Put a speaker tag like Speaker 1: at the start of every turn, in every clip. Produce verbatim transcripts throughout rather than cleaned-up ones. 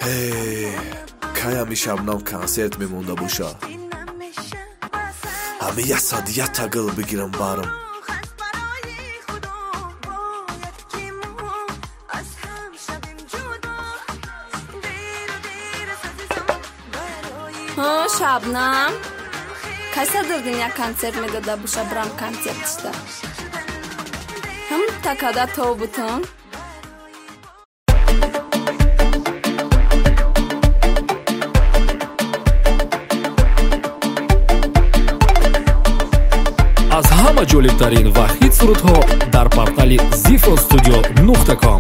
Speaker 1: هی کامی شبنم کنسرت میمونده باشه. همه یه ساعت یه تاگل بگیرم بارم.
Speaker 2: ها شبنم کسی دردین یک کنسرت میداده باشه برام کنسرت شده هم تکاده تو بودن
Speaker 3: аз ҳама ҷолибтарин ва хит сурудҳо дар портали zifo studio нуқта com.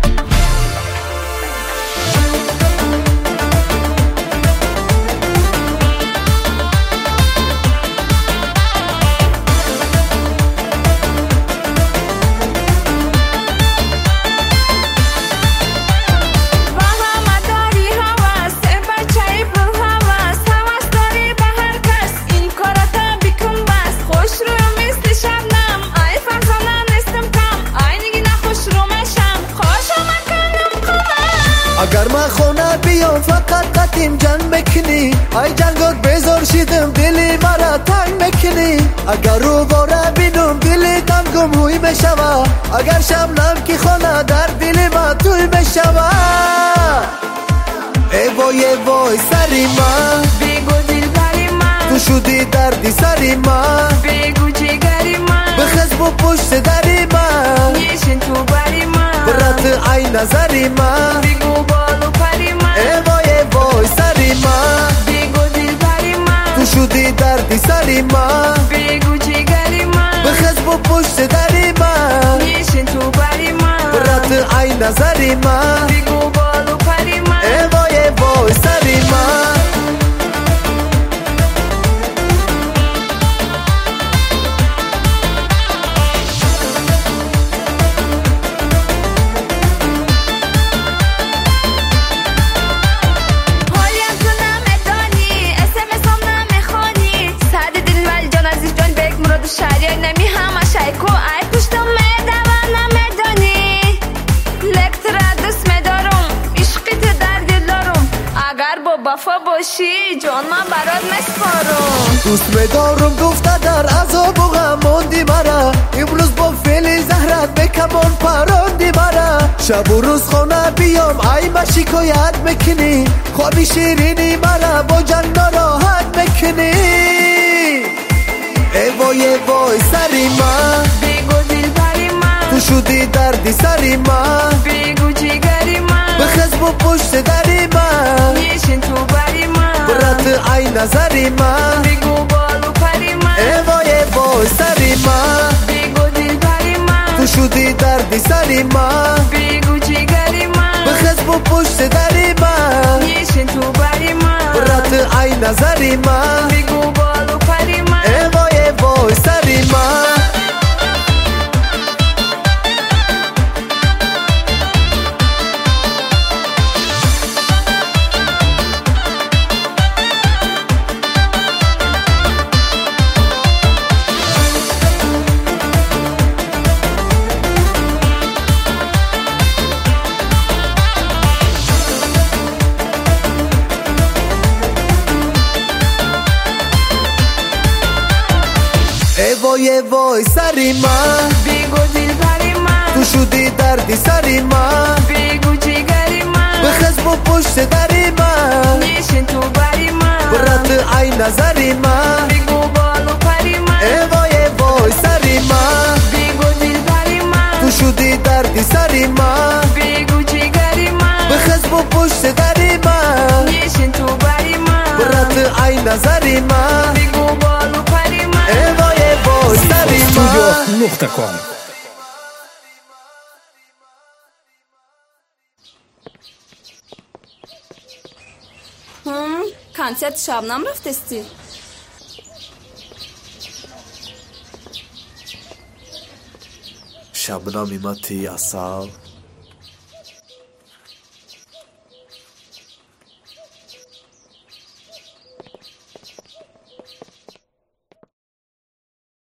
Speaker 4: اگر من خونه بیام فقط قدیم جنگ بکنی ای جنگات بزار شیدم دلی مرا تنگ بکنی اگر رو باره بینم دلی تنگم هوی بشوه اگر شبنم کی خونه در دلی ما توی بشوه ای وای ای وای سری من
Speaker 2: بگو دل بری من
Speaker 4: تو شدی دردی سری من
Speaker 2: بگو جگری من
Speaker 4: بخز با پشت دری من
Speaker 2: نیشن تو بری من
Speaker 4: برات ای نظری من
Speaker 2: بگو بالو پری من
Speaker 4: ای وای ای وای سری من
Speaker 2: بگو دل بری من
Speaker 4: تو شدی دردی سری من
Speaker 2: بگو جگری من
Speaker 4: بخز با پشت دری من
Speaker 2: نیشن تو بری من
Speaker 4: برات ای نظری من
Speaker 2: بگو بالو پری من
Speaker 4: ای وای ای وای سری من
Speaker 2: شهریه نمی همه شایکو ای پشتم میدوان نمیدانی لکتر دوست میدارم عشقیت در دل دارم اگر با وفا باشی جان من برات مسپارم
Speaker 4: دوست میدارم گفته در عذاب و غم موندی مرا امروز با فعل زهرت به کمان پراندی مرا شب و روز خانه بیام ای ما شکایت میکنی خوابی شیرینی مرا با جنگ ناراحت میکنی ای وای ای وای سری من
Speaker 2: بگو دل بری من
Speaker 4: تو شدی دردی سری من
Speaker 2: بگو جگری من
Speaker 4: بخز با پشت دری من
Speaker 2: نیشن تو بری من
Speaker 4: برات ای نظری من
Speaker 2: بگو بالو پری من
Speaker 4: ای وای ای وای سری من
Speaker 2: بگو دل بری من
Speaker 4: تو شدی دردی سری من
Speaker 2: بگو جگری من
Speaker 4: بخز با پشت دری من
Speaker 2: نیشن تو بری من
Speaker 4: برات ای نظری من
Speaker 2: بگو بالو پری من
Speaker 4: ای وای ای وای سری من ای وای ای وای سری من
Speaker 2: بگو دل بری من
Speaker 4: تو شدی دردی سری من
Speaker 2: بگو جگری من
Speaker 4: بخز با پشت دری من
Speaker 2: نیشن تو بری من
Speaker 4: برات ای نظری من
Speaker 2: بگو بالو پری من
Speaker 4: ای وای ای وای سری من
Speaker 2: بگو دل بری من
Speaker 4: تو شدی دردی سری من
Speaker 2: بگو جگری من
Speaker 4: بخز با پشت دری من
Speaker 2: نیشن تو بری من
Speaker 4: برات ای نظری من
Speaker 2: بگو بالو پری من
Speaker 4: ای وای ای وای سری من
Speaker 3: نقطه کام.
Speaker 2: هم کنسرت شبنم رفتستی
Speaker 1: شبنم ایمتی اصال